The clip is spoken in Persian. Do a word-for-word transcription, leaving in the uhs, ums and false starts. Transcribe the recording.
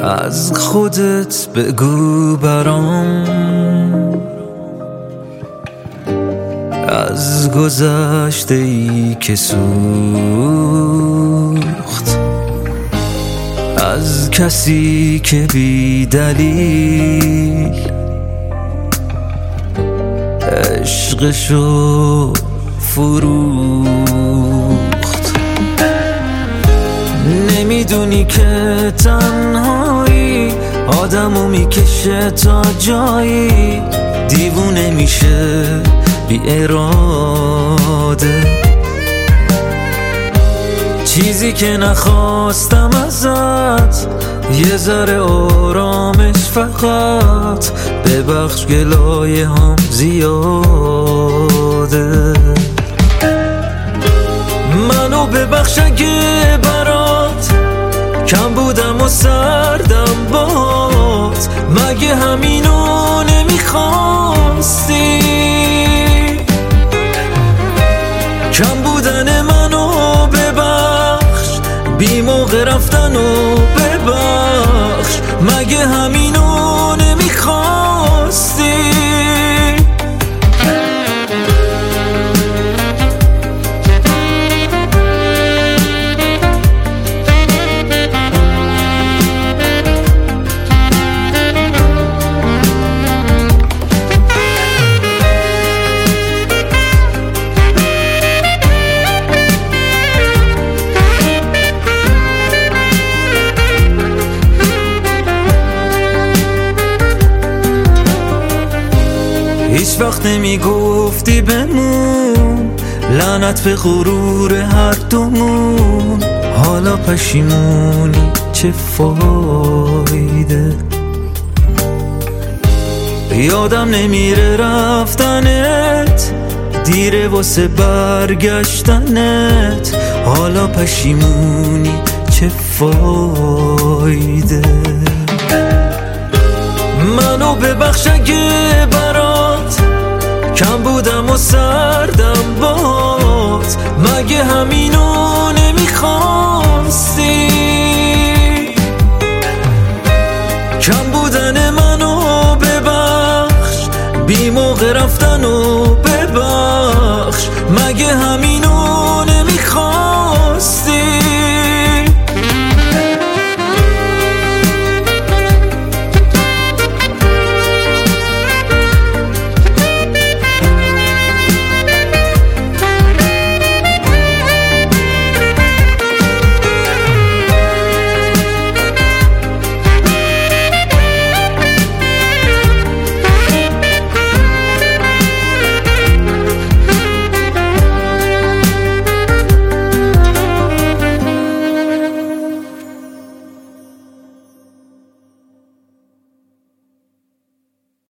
از خودت بگو برام، از گذشته ای که سوخت، از کسی که بی دلیل عشقشو فروخت. نمیدونی که تنهایی آدمو میکشه تا جایی دیوونه میشه بی اراده. چیزی که نخواستم ازت یه ذره آرامش، فقط ببخش گلایه هم زیاده. منو ببخش اگه برات کم بودم و سردم بات، مگه همینو نمیخواستی؟ کم بودن منو ببخش، بی موقع رفتنو ببخش، مگه همینو نمیخواستی؟ هیچ وقت نمی گفتی بمون، لعنت به غرور هر دومون. حالا پشیمونی چه فایده؟ یادم نمیره رفتنت، دیره واسه برگشتنت. حالا پشیمونی چه فایده؟ منو ببخش اگه برات کم بودم و سردم بات، مگه همینو نمیخواستی؟ کم بودن منو ببخش، بی موقع رفتنو